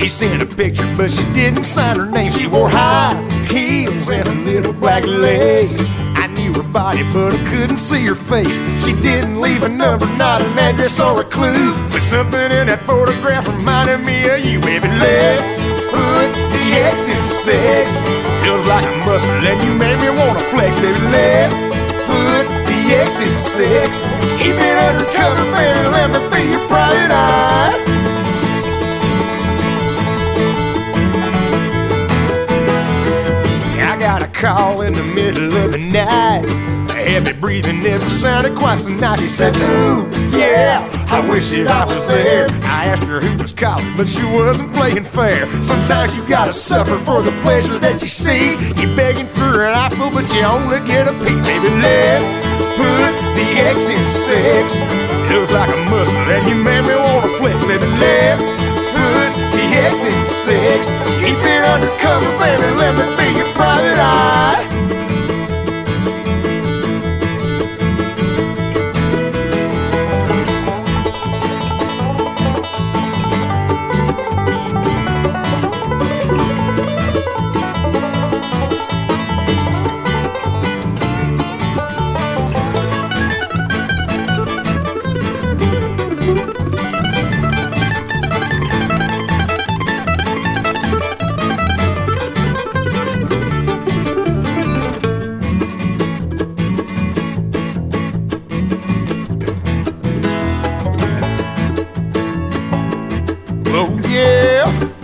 She sent a picture, but she didn't sign her name. She wore high heels and a little black lace. I knew her body, but I couldn't see her face. She didn't leave a number, not an address or a clue, but something in that photograph reminded me of you, baby. Let's put the X in sex. Feels like a muscle and you made me wanna flex, baby. Let's put the X in sex. Keep it undercover, baby. Let me be your private eye. I got a call in the middle of the night. Heavy breathing never sounded quite so nice. She said, ooh, yeah, I wish that I was there. I asked her who was calling, but she wasn't playing fair. Sometimes you gotta suffer for the pleasure that you see. You're begging for an eyeful, but you only get a peek. Baby, let's put the X in sex. Feels like a muscle and you made me wanna flex. Baby, let's put the X in sex. Keep it undercover, baby, let me be your private eye. Oh yeah,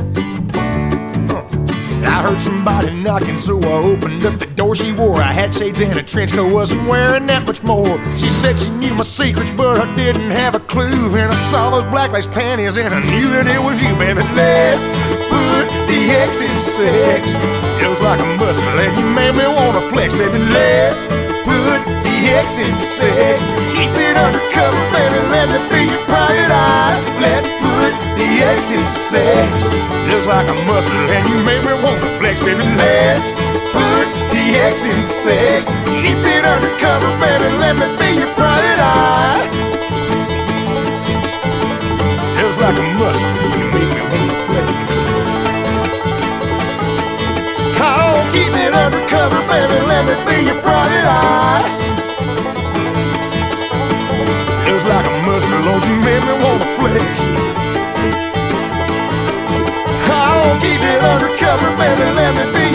I heard somebody knocking, so I opened up the door. She wore a hat, shades, and a trench coat, wasn't wearing that much more. She said she knew my secrets, but I didn't have a clue. And I saw those black lace panties, and I knew that it was you, baby. Let's put the X in sex. Feels like a muscle, and you made me wanna flex, baby. Let's put the X in sex. Keep it undercover, baby. Let me be your private eye. Let's put the X in sex. Looks like a muscle and you made me wanna flex, baby. Let's put the X in sex. Keep it undercover, baby. Let me be your private eye. Looks like a muscle, you make me wanna flex. Oh, keep it undercover, baby. Let me be your private eye. Looks like a muscle, Lord, you made me wanna flex. Keep it undercover, baby, let me be